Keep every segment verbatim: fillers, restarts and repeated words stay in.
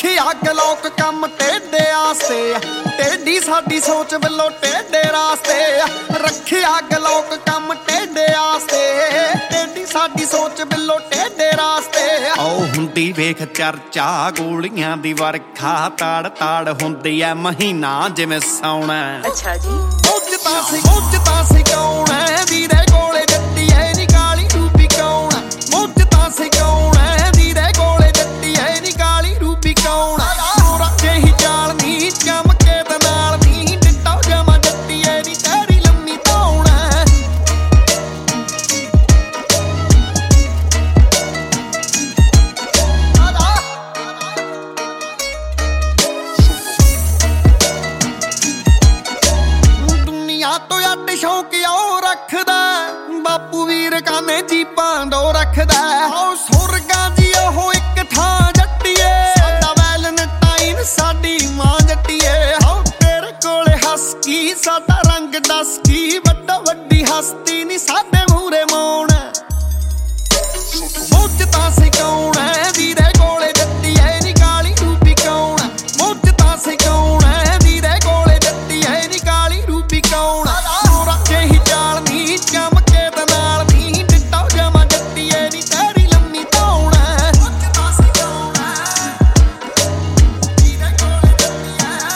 ਰੱਖਿਆ ਗਲੋਕ ਕੰਮ ਟੇਡੇ ਆਸਤੇ ਟੇਡੀ ਸਾਡੀ ਸੋਚ ਵੱਲੋਂ ਟੇਡੇ ਰਾਸਤੇ ਰੱਖਿਆ ਗਲੋਕ ਕੰਮ ਟੇਡੇ ਆਸਤੇ ਟੇਡੀ ਸਾਡੀ ਸੋਚ ਵੱਲੋਂ ਟੇਡੇ ਰਾਸਤੇ ਆਓ ਹੁੰਦੀ ਵੇਖ ਚਰਚਾ ਗੋਲੀਆਂ ਦੀ ਵਰਖਾ ਤਾੜ ਤਾੜ ਹੁੰਦੀ ਐ ਮਹੀਨਾ ਜਿਵੇਂ ਸੌਣਾ। ਅੱਛਾ ਜੀ ਉੱਜ ਤਾਂ ਸੀ ਉੱਜ ਤਾਂ ਸੀ ਕੌਣ ਐ ਵੀਰੇ ਕੋਲੇ ਜੱਟੀ ਐ ਨੀ ਕਾਲੀ ਰੂਪੀ ਕੌਣ ਉੱਜ ਤਾਂ ਸੀ ਕੌਣ ਐ ਵੀਰੇ ਕੋਲੇ ਜੱਟੀ ਐ ਨੀ ਕਾਲੀ ਰੂਪੀ ਕੌਣ ਹੋਰਾਂ ਜਿਹੀ ਚਾਲ ਨੀ ਚਮਕੇ ਤੇ ਨਾਲ ਨੀ ਡਿੱਟਾ ਜਮਾ ਜੱਟੀ ਐ ਨੀ ਤੇਰੀ ਲੰਮੀ ਧੌਣ ਦੁਨੀਆ ਤੋਂ ਅੱਡ ਸ਼ੌਂਕ ਉਹ ਰੱਖਦਾ ਬਾਪੂ ਵੀਰ ਕਾਨੇ ਜੀਪਾਂ ਦੋ ਰੱਖਦਾ ਉਹ ਸੁਰਗਾਂ ਦੀ ਉਹ ਇੱਕ ਥਾਂ ਜੱਟੀਏ ਸਾਡਾ ਵੈਲੈਂਟਾਈਨ ਸਾਡੀ ਮਾਂ ਜੱਟੀਏ ਹੋ ਤੇਰੇ ਕੋਲੇ ਹੱਸ ਕੀ ਸਾਡਾ ਰੰਗ ਦੱਸ ਕੀ ਵੱਡਾ ਵੱਡੀ ਹਸਤੀ ਨੀ ਸਾਡੇ ਮੂਹਰੇ ਮੌਣ ਮੁੱਝ ਤਾਂ ਸੀ ਕੌਣ ਐ ਵੀਰੇ ਕੋਲੇ ਜੱਟੀ ਐ ਨੀ ਕਾਲੀ ਰੂਪੀ ਕੌਣ ਮੁੱਝ ਤਾਂ ਸੀ ਕੌਣ ਐ ਵੀਰੇ ਕੋਲੇ ਜੱਟੀ ਐ ਨੀ ਕਾਲੀ ਰੂਪੀ ਕੌਣ ਹੋਰਾਂ ਜਿਹੀ ਚਾਲ ਨੀ ਚਮਕੇ ਤੇ ਨਾਲ ਨੀ ਡਿੱਟਾ ਜਮਾ ਜੱਟੀ ਐ ਨੀ ਤੇਰੀ ਲੰਮੀ ਧੌਣ ਮੁੱਝ ਤਾਂ ਸੀ ਕੌਣ ਐ ਵੀਰੇ ਕੋਲੇ ਜੱਟੀ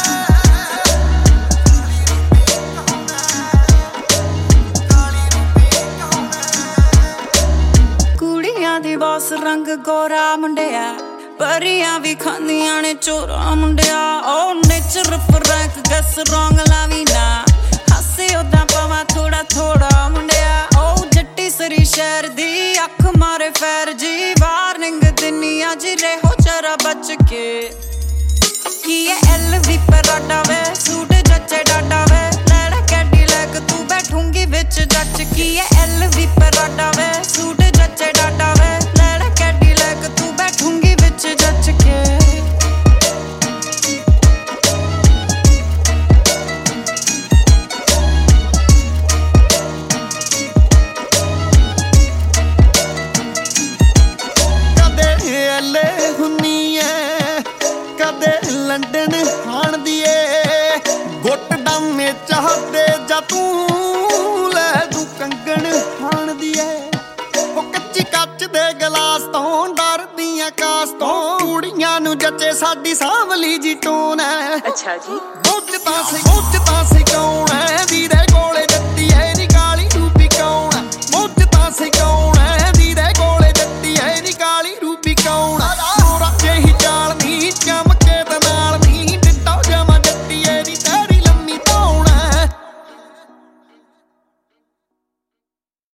ਐ ਕੁੜੀਆਂ ਦੀ ਬਸ ਰੰਗ ਗੋਰਾ ਮੁੰਡਿਆ ਪਰੀਆਂ ਵੀ ਖਾਂਦੀਆਂ ਨੇ ਚੋਰਾ ਮੁੰਡਿਆ ਉਹ ਨੇਚਰ ਫਰੈਂਕ ਗੈਸ ਰੌਂਗ ਲਾਵੀ ਨਾ ਹਾਸੇ ਉਦਾਂ ਪਵਾਂ ਥੋੜਾ ਥੋੜਾ ਮੁੰਡਿਆ ਉਹ ਜੱਟੀ ਸਰੀ ਸ਼ਹਿਰ ਦੀ ਅੱਖ ਮਾਰੇ ਫੈਰ ਜੀ ਵਾਰਨਿੰਗ ਦਿੰਨੀ ਜੀ ਰਹੋ ਜਰਾ ਬਚ ਕੇ ਕੀ ਐ ਐਲ ਵੀ ਪਰਾਡਾ ਵੇ ਸੂਟ ਜੱਚੇ ਡਾਡਾ ਵੇ ਲੈੜਾ ਕੈਡੀ ਲੈ ਕੇ ਤੂੰ ਬੈਠੂੰਗੀ ਵਿੱਚ ਜੱਚ ਕੀ ਐ ਐਲ ਵੀ ਪਰਾਡਾ ਵੇ ਸੂਟ ਜੱਚੇ ਡਾਡਾ ਵੇ ਲੈੜਾ ਕੈਡੀ ਲੈ ਕੇ ਤੂੰ ਬੈਠੂੰਗੀ ਵਿੱਚ ਜੱਚ ਕੇ ਕਦੇ ਐਲੇ ਹੁੰਨੀ ਐ ਕਦੇ ਲੰਡਨ ਹਾਣਦੀ ਏ ਗੁੱਟ ਡਾਮੇ ਚਾਹਦੇ ਜਾ ਤੂੰ ਲੈ ਤੂੰ ਕੰਗਣ ਹਾਣਦੀ ਏ ਉਹ ਕੱਚੀ ਕੱਚ ਦੇ ਗਲਾਸ ਤੋਂ ਡਰਦੀਆਂ ਕਾਸ ਤੋਂ ਕੁੜੀਆਂ ਨੂੰ ਜੱਚੇ ਸਾਡੀ ਸਾਂਵਲੀ ਜੀ ਟੋਨ ਐ। ਅੱਛਾ ਜੀ ਉੱਜ ਤਾਂ ਸੀ ਉੱਜ ਤਾਂ ਸੀ ਕੌਣ ਐ